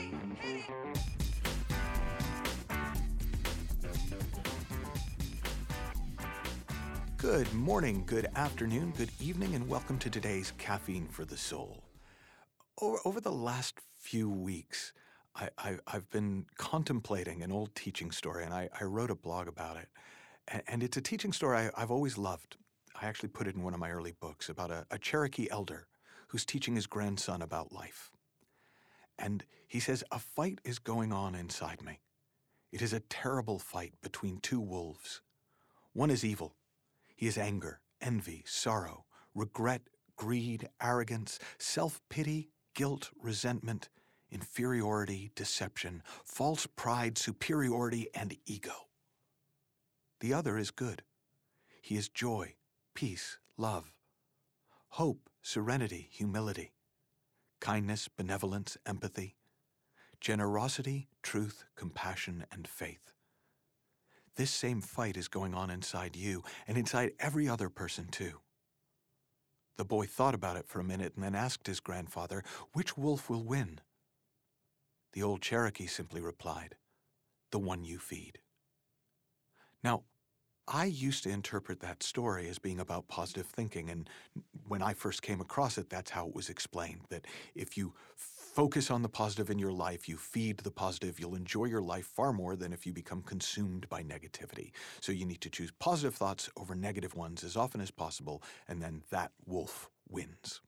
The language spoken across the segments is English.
Good morning, good afternoon, good evening, and welcome to today's Caffeine for the Soul. Over the last few weeks, I've been contemplating an old teaching story, and I wrote a blog about it. And it's a teaching story I've always loved. I actually put it in one of my early books about a Cherokee elder who's teaching his grandson about life. And he says, "A fight is going on inside me. It is a terrible fight between two wolves. One is evil. He is anger, envy, sorrow, regret, greed, arrogance, self-pity, guilt, resentment, inferiority, deception, false pride, superiority, and ego. The other is good. He is joy, peace, love, hope, serenity, humility, kindness, benevolence, empathy, generosity, truth, compassion, and faith. This same fight is going on inside you and inside every other person too." The boy thought about it for a minute and then asked his grandfather, "Which wolf will win?" The old Cherokee simply replied, "The one you feed." Now, I used to interpret that story as being about positive thinking, and when I first came across it, that's how it was explained, that if you focus on the positive in your life, you feed the positive, you'll enjoy your life far more than if you become consumed by negativity. So you need to choose positive thoughts over negative ones as often as possible, and then that wolf wins.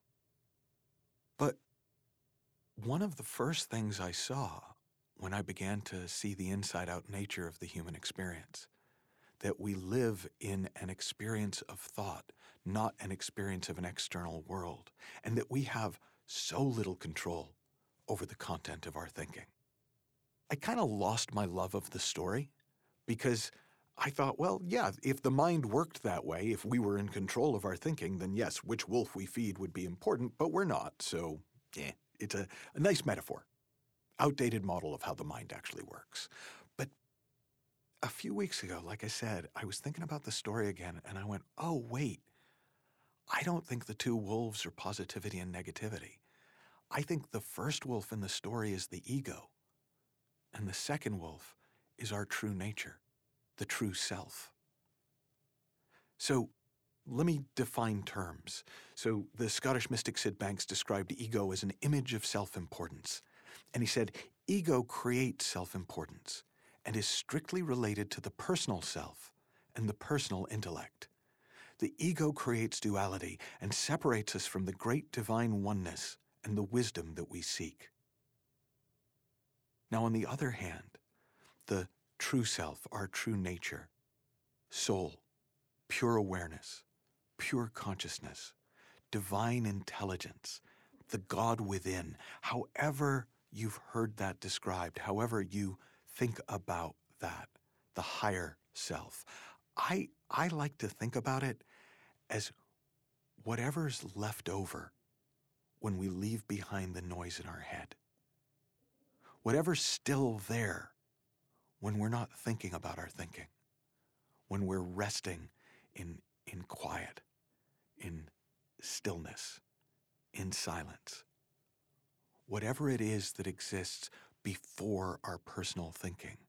But one of the first things I saw when I began to see the inside-out nature of the human experience, that we live in an experience of thought, not an experience of an external world, and that we have so little control over the content of our thinking. I kind of lost my love of the story because I thought, well, yeah, if the mind worked that way, if we were in control of our thinking, then yes, which wolf we feed would be important, but we're not, so it's a nice metaphor. Outdated model of how the mind actually works. But a few weeks ago, like I said, I was thinking about the story again, and I went, oh, wait, I don't think the two wolves are positivity and negativity. I think the first wolf in the story is the ego, and the second wolf is our true nature, the true self. So let me define terms. So the Scottish mystic Sid Banks described ego as an image of self-importance, and he said, ego creates self-importance and is strictly related to the personal self and the personal intellect. The ego creates duality and separates us from the great divine oneness and the wisdom that we seek. Now, on the other hand, the true self, our true nature, soul, pure awareness, pure consciousness, divine intelligence, the God within, however you've heard that described, however you think about that, the higher self. I like to think about it as whatever's left over when we leave behind the noise in our head. Whatever's still there when we're not thinking about our thinking, when we're resting in quiet, in stillness, in silence. Whatever it is that exists before our personal thinking.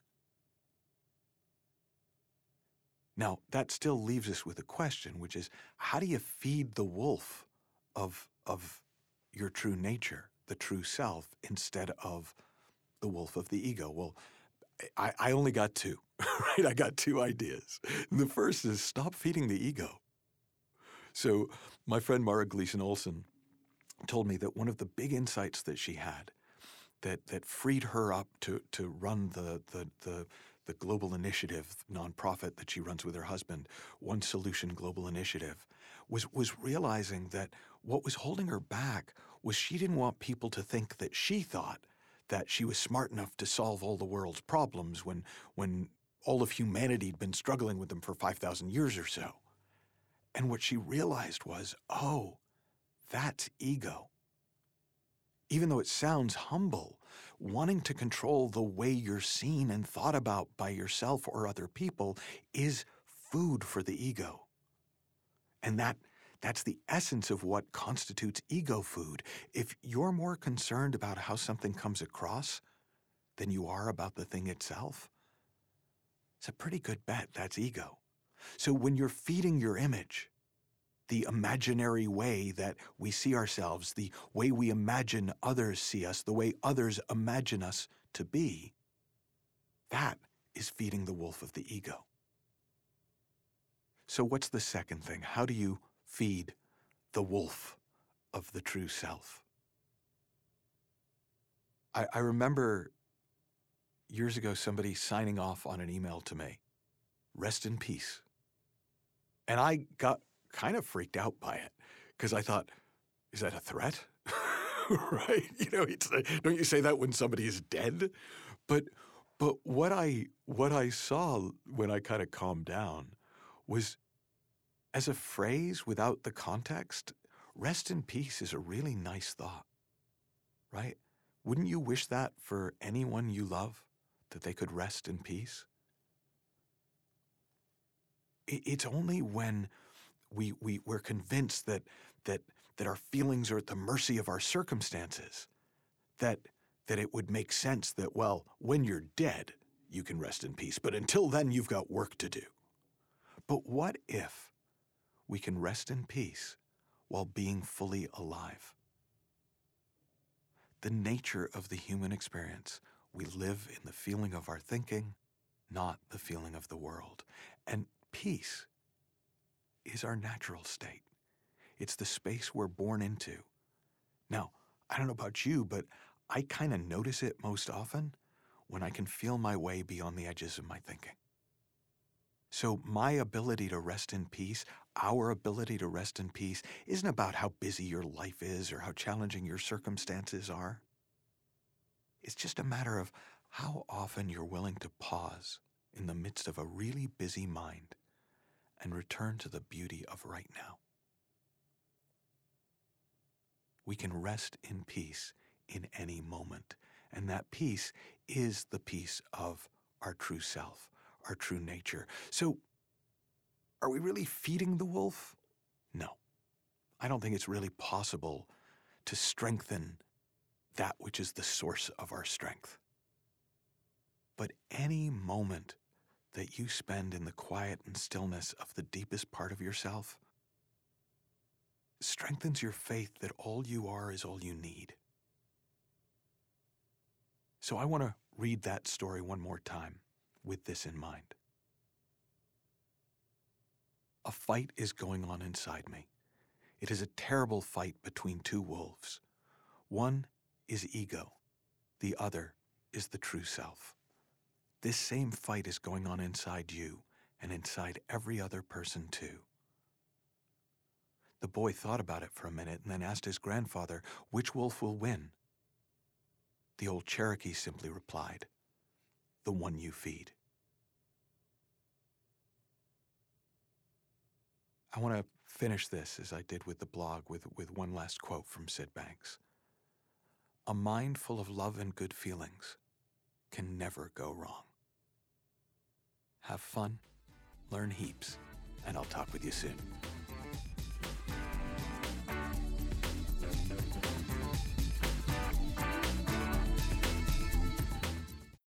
Now, that still leaves us with a question, which is, how do you feed the wolf of your true nature, the true self, instead of the wolf of the ego? Well, I only got two, right? I got two ideas. The first is stop feeding the ego. So my friend Mara Gleason Olson told me that one of the big insights that she had that freed her up to run the Global Initiative nonprofit that she runs with her husband, One Solution Global Initiative, was realizing that what was holding her back was she didn't want people to think that she thought that she was smart enough to solve all the world's problems when all of humanity had been struggling with them for 5,000 years or so. And what she realized was, oh, that's ego. Even though it sounds humble, wanting to control the way you're seen and thought about by yourself or other people is food for the ego. And that's the essence of what constitutes ego food. If you're more concerned about how something comes across than you are about the thing itself, it's a pretty good bet that's ego. So when you're feeding your image, the imaginary way that we see ourselves, the way we imagine others see us, the way others imagine us to be, that is feeding the wolf of the ego. So what's the second thing? How do you feed the wolf of the true self? I remember years ago somebody signing off on an email to me, "Rest in peace." And I got kind of freaked out by it because I thought, is that a threat? Right? Don't you say that when somebody is dead? But what I saw when I kind of calmed down was, as a phrase without the context, rest in peace is a really nice thought, right? Wouldn't you wish that for anyone you love, that they could rest in peace? It's only when we're convinced that our feelings are at the mercy of our circumstances that it would make sense that, well, when you're dead, you can rest in peace. But until then, you've got work to do. But what if we can rest in peace while being fully alive? The nature of the human experience, we live in the feeling of our thinking, not the feeling of the world. And peace is our natural state. It's the space we're born into. Now, I don't know about you, but I kind of notice it most often when I can feel my way beyond the edges of my thinking. So my ability to rest in peace, our ability to rest in peace, isn't about how busy your life is or how challenging your circumstances are. It's just a matter of how often you're willing to pause in the midst of a really busy mind and return to the beauty of right now. We can rest in peace in any moment, and that peace is the peace of our true self, our true nature. So, are we really feeding the wolf? No. I don't think it's really possible to strengthen that which is the source of our strength. But any moment that you spend in the quiet and stillness of the deepest part of yourself strengthens your faith that all you are is all you need. So I want to read that story one more time with this in mind. A fight is going on inside me. It is a terrible fight between two wolves. One is ego. The other is the true self. This same fight is going on inside you and inside every other person too. The boy thought about it for a minute and then asked his grandfather, which wolf will win? The old Cherokee simply replied, the one you feed. I want to finish this, as I did with the blog, with one last quote from Sid Banks. A mind full of love and good feelings can never go wrong. Have fun, learn heaps, and I'll talk with you soon.